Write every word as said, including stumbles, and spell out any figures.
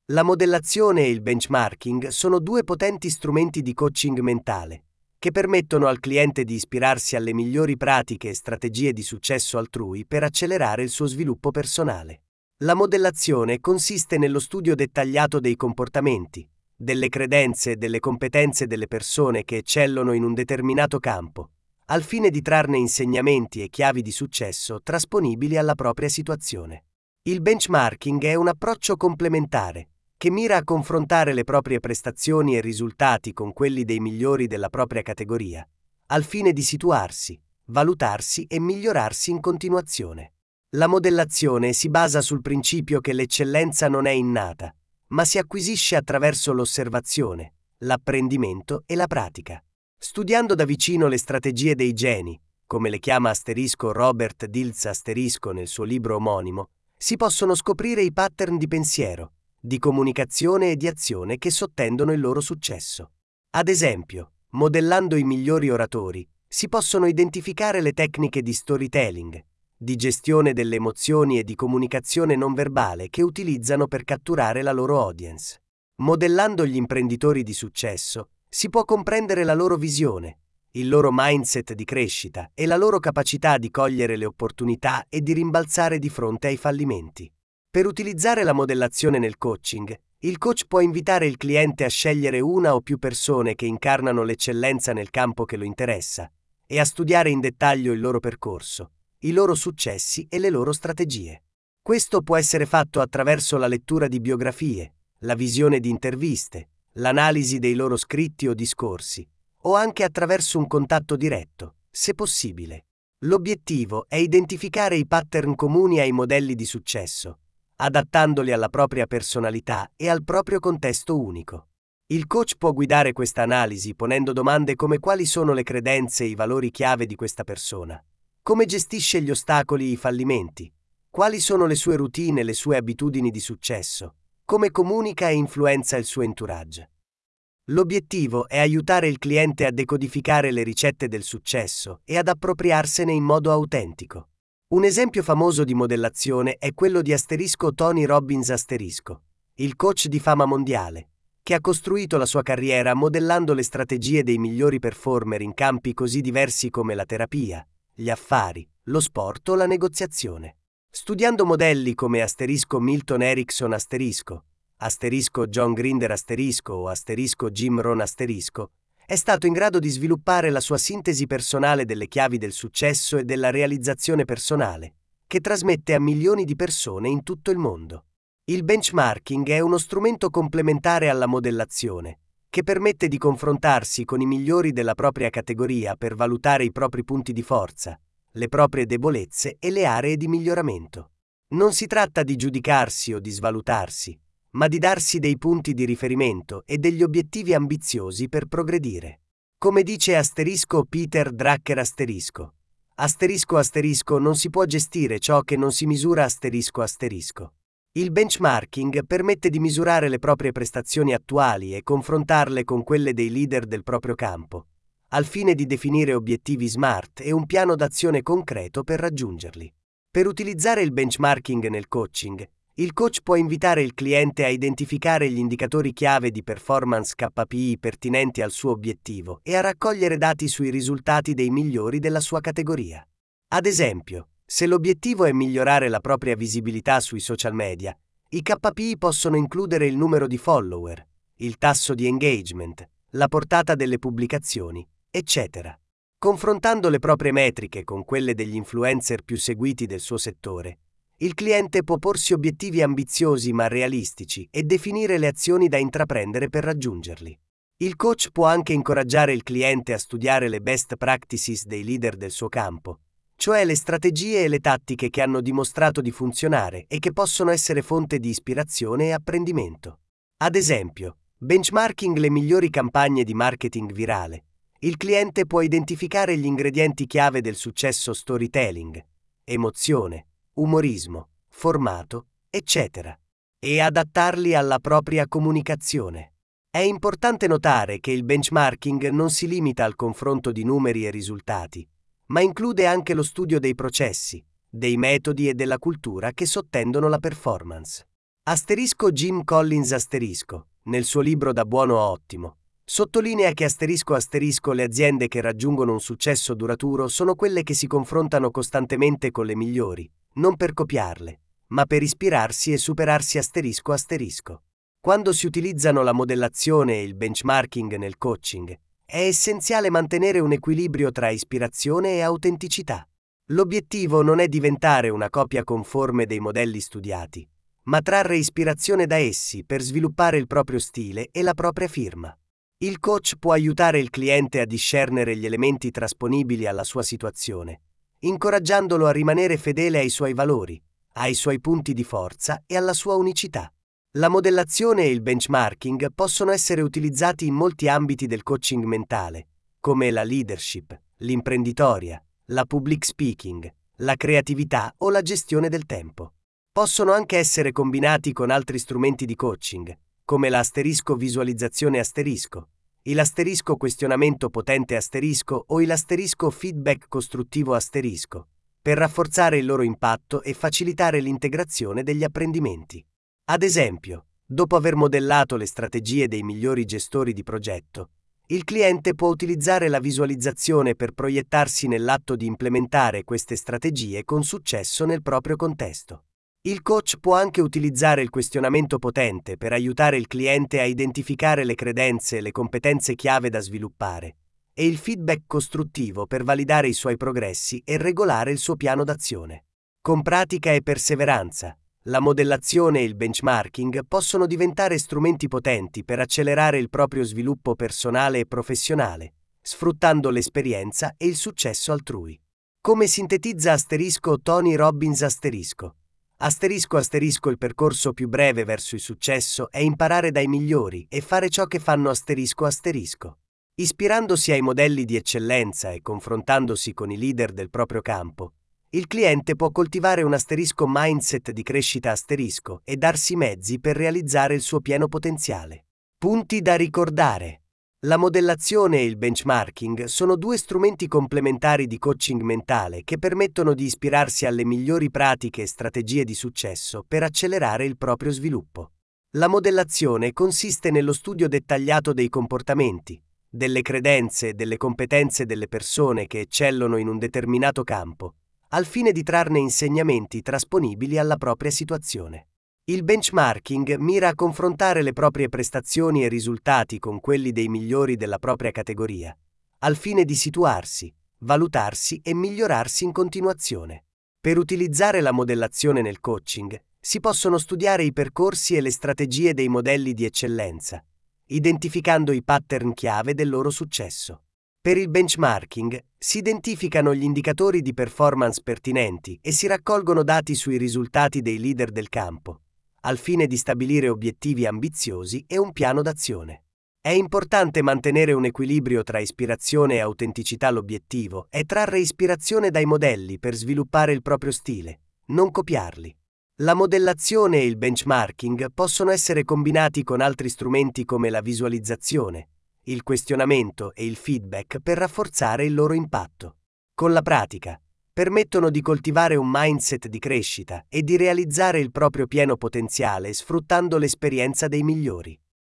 La modellazione e il benchmarking sono due potenti strumenti di coaching mentale, che permettono al cliente di ispirarsi alle migliori pratiche e strategie di successo altrui per accelerare il suo sviluppo personale. La modellazione consiste nello studio dettagliato dei comportamenti, delle credenze e delle competenze delle persone che eccellono in un determinato campo, al fine di trarne insegnamenti e chiavi di successo trasponibili alla propria situazione. Il benchmarking è un approccio complementare, che mira a confrontare le proprie prestazioni e risultati con quelli dei migliori della propria categoria, al fine di situarsi, valutarsi e migliorarsi in continuazione. La modellazione si basa sul principio che l'eccellenza non è innata, ma si acquisisce attraverso l'osservazione, l'apprendimento e la pratica. Studiando da vicino le strategie dei geni, come le chiama asterisco Robert Dilts asterisco nel suo libro omonimo, si possono scoprire i pattern di pensiero, di comunicazione e di azione che sottendono il loro successo. Ad esempio, modellando i migliori oratori, si possono identificare le tecniche di storytelling, di gestione delle emozioni e di comunicazione non verbale che utilizzano per catturare la loro audience. Modellando gli imprenditori di successo, si può comprendere la loro visione, il loro mindset di crescita e la loro capacità di cogliere le opportunità e di rimbalzare di fronte ai fallimenti. Per utilizzare la modellazione nel coaching, il coach può invitare il cliente a scegliere una o più persone che incarnano l'eccellenza nel campo che lo interessa e a studiare in dettaglio il loro percorso, i loro successi e le loro strategie. Questo può essere fatto attraverso la lettura di biografie, la visione di interviste, l'analisi dei loro scritti o discorsi, o anche attraverso un contatto diretto, se possibile. L'obiettivo è identificare i pattern comuni ai modelli di successo, adattandoli alla propria personalità e al proprio contesto unico. Il coach può guidare questa analisi ponendo domande come quali sono le credenze e i valori chiave di questa persona, come gestisce gli ostacoli e i fallimenti, quali sono le sue routine e le sue abitudini di successo, come comunica e influenza il suo entourage. L'obiettivo è aiutare il cliente a decodificare le ricette del successo e ad appropriarsene in modo autentico. Un esempio famoso di modellazione è quello di asterisco Tony Robbins asterisco, il coach di fama mondiale, che ha costruito la sua carriera modellando le strategie dei migliori performer in campi così diversi come la terapia, gli affari, lo sport o la negoziazione. Studiando modelli come asterisco Milton Erickson asterisco, asterisco John Grinder asterisco o asterisco Jim Rohn asterisco, è stato in grado di sviluppare la sua sintesi personale delle chiavi del successo e della realizzazione personale, che trasmette a milioni di persone in tutto il mondo. Il benchmarking è uno strumento complementare alla modellazione, che permette di confrontarsi con i migliori della propria categoria per valutare i propri punti di forza, le proprie debolezze e le aree di miglioramento. Non si tratta di giudicarsi o di svalutarsi, ma di darsi dei punti di riferimento e degli obiettivi ambiziosi per progredire. Come dice asterisco Peter Drucker asterisco, asterisco asterisco non si può gestire ciò che non si misura asterisco asterisco. Il benchmarking permette di misurare le proprie prestazioni attuali e confrontarle con quelle dei leader del proprio campo, al fine di definire obiettivi SMART e un piano d'azione concreto per raggiungerli. Per utilizzare il benchmarking nel coaching, il coach può invitare il cliente a identificare gli indicatori chiave di performance K P I pertinenti al suo obiettivo e a raccogliere dati sui risultati dei migliori della sua categoria. Ad esempio, se l'obiettivo è migliorare la propria visibilità sui social media, i K P I possono includere il numero di follower, il tasso di engagement, la portata delle pubblicazioni, eccetera. Confrontando le proprie metriche con quelle degli influencer più seguiti del suo settore, il cliente può porsi obiettivi ambiziosi ma realistici e definire le azioni da intraprendere per raggiungerli. Il coach può anche incoraggiare il cliente a studiare le best practices dei leader del suo campo, cioè le strategie e le tattiche che hanno dimostrato di funzionare e che possono essere fonte di ispirazione e apprendimento. Ad esempio, benchmarking le migliori campagne di marketing virale, il cliente può identificare gli ingredienti chiave del successo storytelling, emozione, umorismo, formato, eccetera, e adattarli alla propria comunicazione. È importante notare che il benchmarking non si limita al confronto di numeri e risultati, ma include anche lo studio dei processi, dei metodi e della cultura che sottendono la performance. Asterisco Jim Collins asterisco, nel suo libro Da buono a ottimo, sottolinea che asterisco asterisco le aziende che raggiungono un successo duraturo sono quelle che si confrontano costantemente con le migliori, non per copiarle, ma per ispirarsi e superarsi asterisco asterisco. Quando si utilizzano la modellazione e il benchmarking nel coaching, è essenziale mantenere un equilibrio tra ispirazione e autenticità. L'obiettivo non è diventare una copia conforme dei modelli studiati, ma trarre ispirazione da essi per sviluppare il proprio stile e la propria firma. Il coach può aiutare il cliente a discernere gli elementi trasponibili alla sua situazione, incoraggiandolo a rimanere fedele ai suoi valori, ai suoi punti di forza e alla sua unicità. La modellazione e il benchmarking possono essere utilizzati in molti ambiti del coaching mentale, come la leadership, l'imprenditoria, la public speaking, la creatività o la gestione del tempo. Possono anche essere combinati con altri strumenti di coaching, come l'asterisco visualizzazione asterisco, l'asterisco questionamento potente asterisco o l'asterisco feedback costruttivo asterisco, per rafforzare il loro impatto e facilitare l'integrazione degli apprendimenti. Ad esempio, dopo aver modellato le strategie dei migliori gestori di progetto, il cliente può utilizzare la visualizzazione per proiettarsi nell'atto di implementare queste strategie con successo nel proprio contesto. Il coach può anche utilizzare il questionamento potente per aiutare il cliente a identificare le credenze e le competenze chiave da sviluppare, e il feedback costruttivo per validare i suoi progressi e regolare il suo piano d'azione. Con pratica e perseveranza, la modellazione e il benchmarking possono diventare strumenti potenti per accelerare il proprio sviluppo personale e professionale, sfruttando l'esperienza e il successo altrui. Come sintetizza asterisco Tony Robbins asterisco. Asterisco asterisco il percorso più breve verso il successo è imparare dai migliori e fare ciò che fanno asterisco asterisco. Ispirandosi ai modelli di eccellenza e confrontandosi con i leader del proprio campo, il cliente può coltivare un asterisco mindset di crescita asterisco e darsi mezzi per realizzare il suo pieno potenziale. Punti da ricordare. La modellazione e il benchmarking sono due strumenti complementari di coaching mentale che permettono di ispirarsi alle migliori pratiche e strategie di successo per accelerare il proprio sviluppo. La modellazione consiste nello studio dettagliato dei comportamenti, delle credenze e delle competenze delle persone che eccellono in un determinato campo, al fine di trarne insegnamenti trasponibili alla propria situazione. Il benchmarking mira a confrontare le proprie prestazioni e risultati con quelli dei migliori della propria categoria, al fine di situarsi, valutarsi e migliorarsi in continuazione. Per utilizzare la modellazione nel coaching, si possono studiare i percorsi e le strategie dei modelli di eccellenza, identificando i pattern chiave del loro successo. Per il benchmarking, si identificano gli indicatori di performance pertinenti e si raccolgono dati sui risultati dei leader del campo, al fine di stabilire obiettivi ambiziosi e un piano d'azione. È importante mantenere un equilibrio tra ispirazione e autenticità. L'obiettivo è trarre ispirazione dai modelli per sviluppare il proprio stile, non copiarli. La modellazione e il benchmarking possono essere combinati con altri strumenti come la visualizzazione, il questionamento e il feedback per rafforzare il loro impatto. Con la pratica, permettono di coltivare un mindset di crescita e di realizzare il proprio pieno potenziale sfruttando l'esperienza dei migliori.